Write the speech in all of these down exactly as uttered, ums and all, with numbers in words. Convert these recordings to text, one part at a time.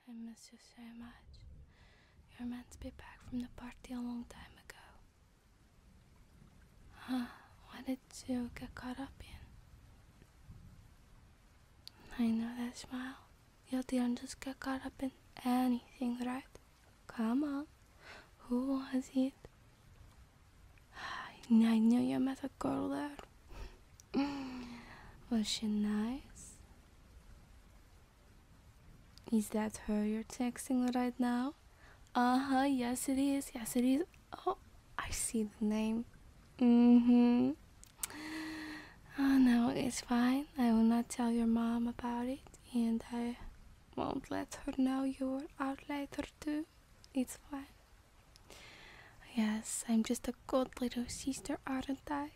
I miss you so much. You're meant to be back from the party a long time ago. Huh? What did you get caught up in? I know that smile. You didn't just get caught up in anything, right? Come on. Who was it? I knew you met a girl there. Was she nice? Is that her you're texting right now? Uh-huh, yes it is, yes it is. Oh, I see the name. Mm-hmm. Oh no, it's fine. I will not tell your mom about it, and I won't let her know you were out later too. It's fine. Yes, I'm just a good little sister, aren't I?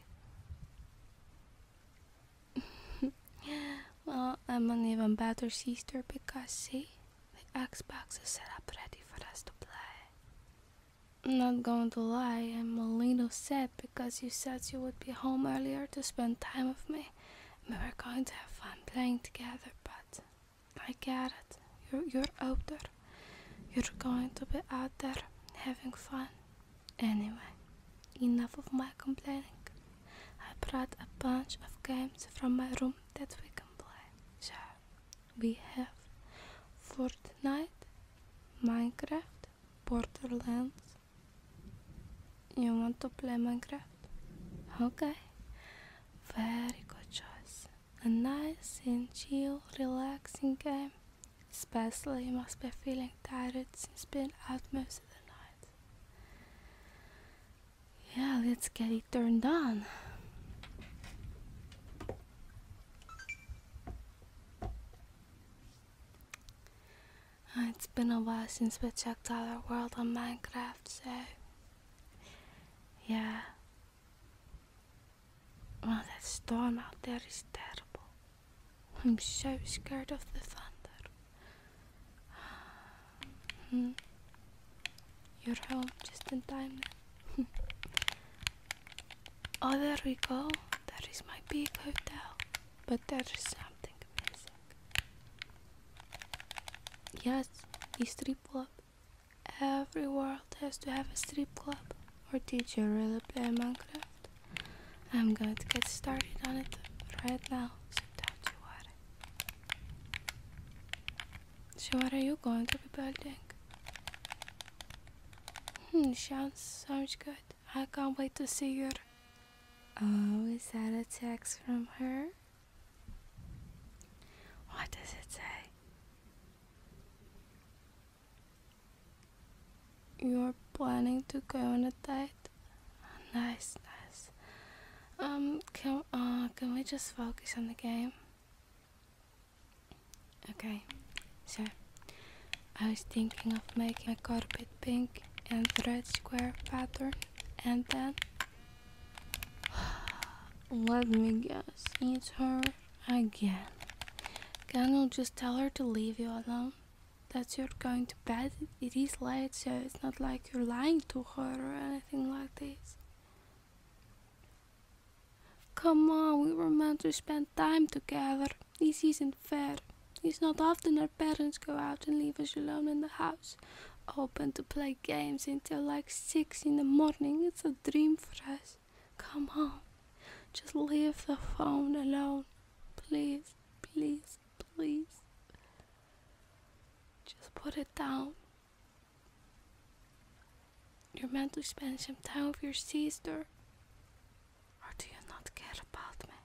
Well, I'm an even better sister because, see, the Xbox is set up ready for us to play. I'm not going to lie, I'm a little sad because you said you would be home earlier to spend time with me. We were going to have fun playing together, but I get it. You're, you're older. You're going to be out there having fun. Anyway, enough of my complaining. I brought a bunch of games from my room that we can play. So, we have Fortnite, Minecraft, Borderlands. You want to play Minecraft? Okay. Very good choice. A nice and chill, relaxing game. Especially you must be feeling tired since being out most of the night. Yeah, let's get it turned on. It's been a while since we checked out our world on Minecraft, so yeah. Well, that storm out there is terrible. I'm so scared of the thunder. Hmm. You're home just in time then. Oh, there we go. That is my big hotel. But there is something missing. Yes, a strip club. Every world has to have a strip club. Or did you really play Minecraft? I'm going to get started on it right now, so don't you worry. So what are you going to be building? Hmm, sounds, sounds good. I can't wait to see your... Oh, is that a text from her? What does it say? You're planning to go on a date? Nice, nice. Um, can, uh, can we just focus on the game? Okay, so I was thinking of making a carpet pink and red square pattern, and then let me guess, it's her again. Can you just tell her to leave you alone? That you're going to bed? It is late, so it's not like you're lying to her or anything like this. Come on, we were meant to spend time together. This isn't fair. It's not often our parents go out and leave us alone in the house, open to play games until like six in the morning. It's a dream for us. Come on, just leave the phone alone. Please, please, please. Just put it down. You're meant to spend some time with your sister. Or do you not care about me?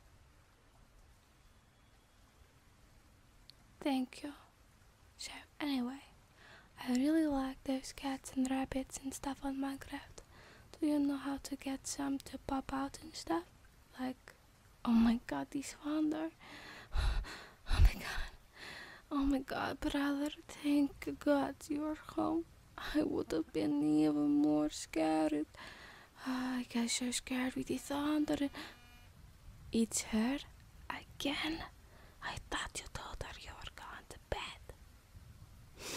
Thank you. So, anyway, I really like those cats and rabbits and stuff on Minecraft. Do you know how to get some to pop out and stuff? Like, oh my god, this wonder. Oh my god. Oh my god, brother, thank God you're home. I would have been even more scared. I got so scared with the thunder. It's her again. I thought you told her you were going to bed.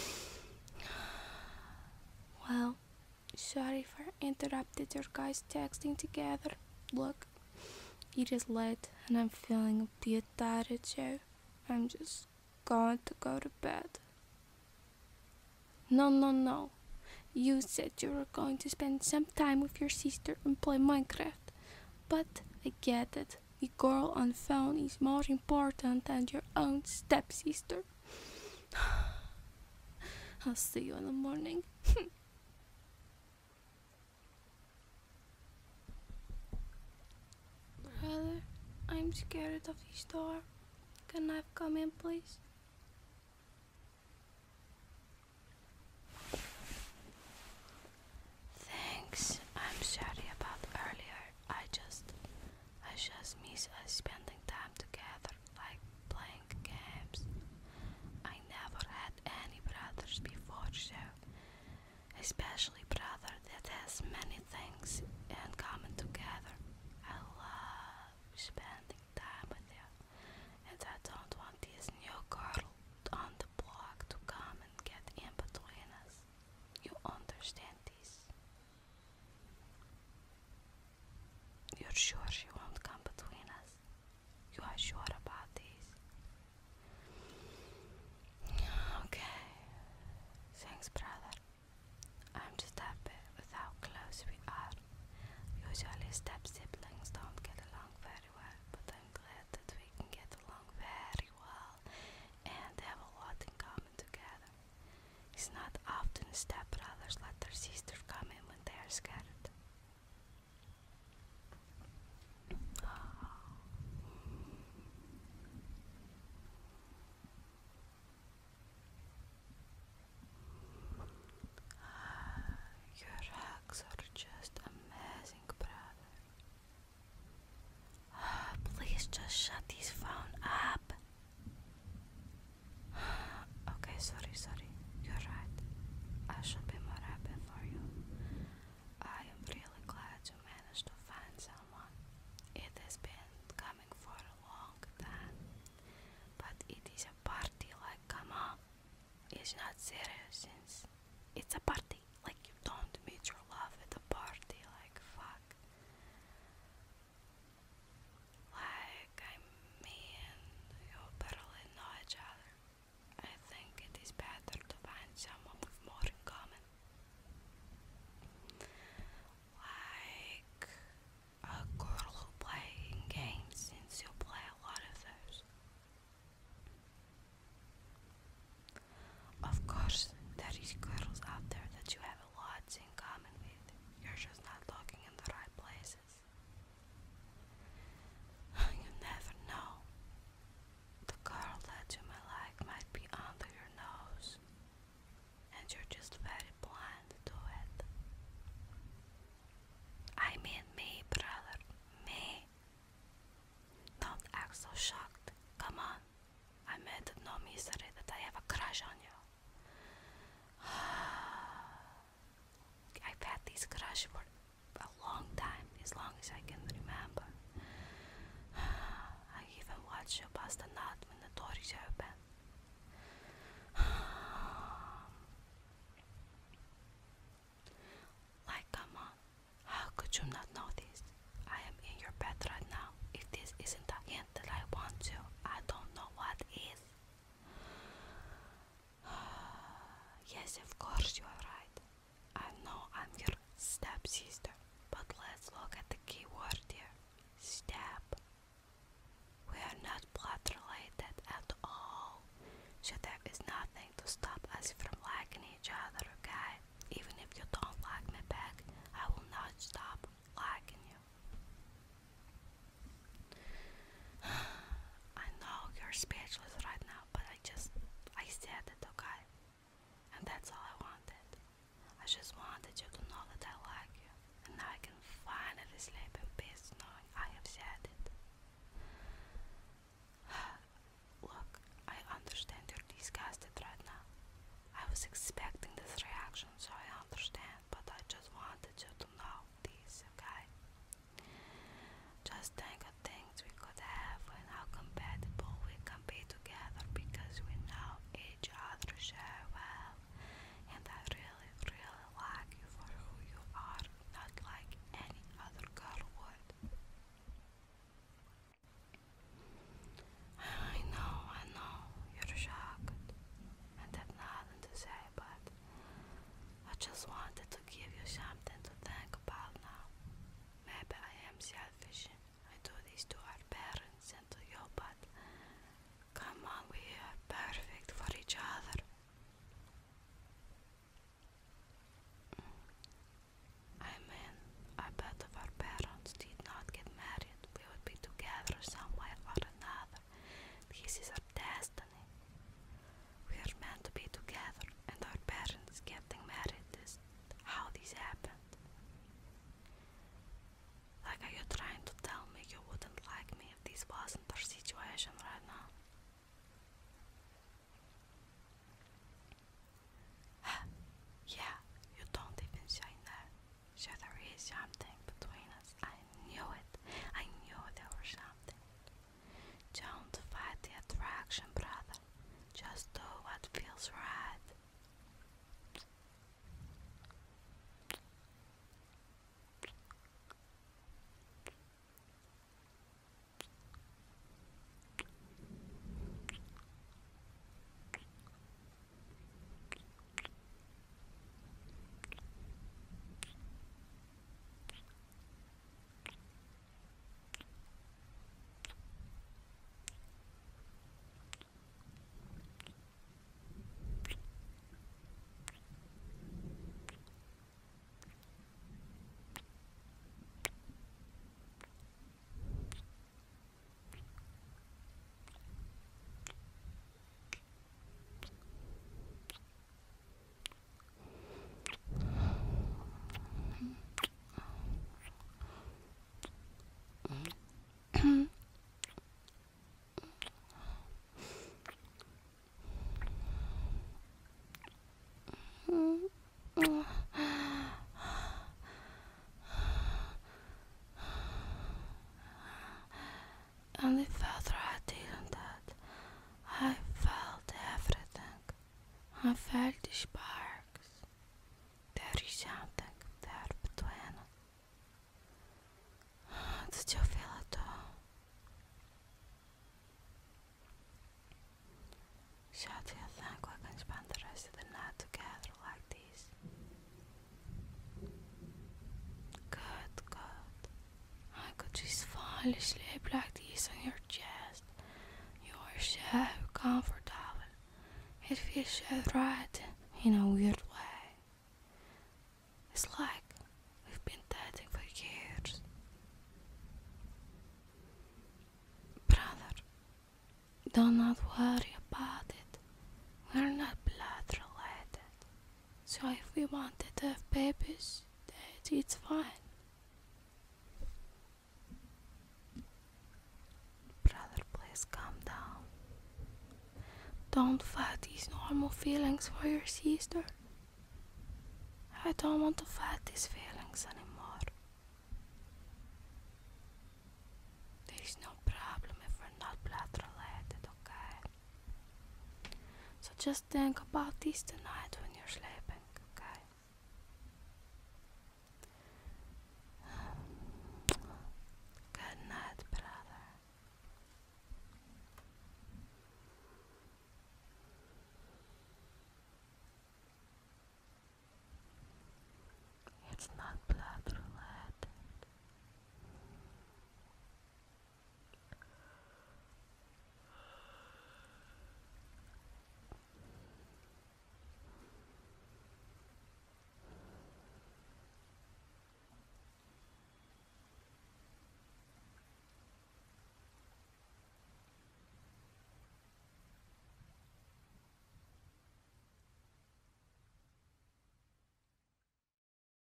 Well, sorry for interrupted your guys texting together. Look, it is late and I'm feeling a bit tired, so I'm just going to go to bed. No, no, no. You said you were going to spend some time with your sister and play Minecraft. But I get it. A girl on phone is more important than your own stepsister. I'll see you in the morning. Brother, I'm scared of this door. Can I come in, please? Thanks. I'm sorry about earlier. I just, I just miss us spending time together, like playing games. I never had any brothers before, so especially brother that has many things in common together. I love spending time with you, and I don't want this new girl on the block to come and get in between us. You understand this? You're sure she won't come between us? You are sure about this? Okay. Thanks, brother. I'm just happy with how close we are. Usually step siblings don't get along very well, but I'm glad that we can get along very well and have a lot in common together. It's not often step brothers let their sister come in when they are scared. Your hugs are just amazing, brother. Please just shut this phone up. Okay, sorry, sorry. You're right. I should be more happy for you. I am really glad you managed to find someone. It has been coming for a long time. But it is a party, like, come on. It's not serious since it's a party. Like, you don't meet your love at a party, like, fuck. Like, I mean, you barely know each other. I think it is better to find someone with more in common. Like a girl who plays games, since you play a lot of those. Of course, there is girls out there that you have a lot in common with. You're just not looking in the right places. You never know. The girl that you may like might be under your nose, and you're just very blind to it. I mean me, brother, me. Don't act so shocked. Come on. I made it no mystery that I have a crush on you. I've had this crush for a long time, as long as I can remember. I even watch you bust a nut when the door is open. Like, come on, how could you not know this? I am in your bed right now. If this isn't a hint that I want you, I don't know what is. Yes, of course you are right. I know I'm your stepsister, but let's look at the key word here. Step. We are not blood related at all, so there is nothing to stop us from liking each other, okay? Even if you don't like me back, I will not stop liking you. I know you're speechless right now, but I just, I said it, okay? And that's all I wanted. I just wanted you to know that I like you, and now I can finally sleep in peace knowing I have said it. Look, I understand you're disgusted right now. I was expecting this reaction, so I understand, but I just wanted you to know this, okay? Just think of things we could have and how compatible we can be together because we know each other so well. And I really, really like you for who you are, not like any other girl I felt the sparks. There is something there between us. Did you feel it too? So do you think we can spend the rest of the night together like this? Good, good. I could just fall asleep like this on your chest. You are so comfortable. It feels so right in a weird way. It's like we've been dating for years. Brother, do not worry about it. We're not blood related. So if we wanted to have babies, then it's fine. Brother, please calm down. Don't fight these normal feelings for your sister. I don't want to fight these feelings anymore. There is no problem if we're not blood related, okay? So just think about this tonight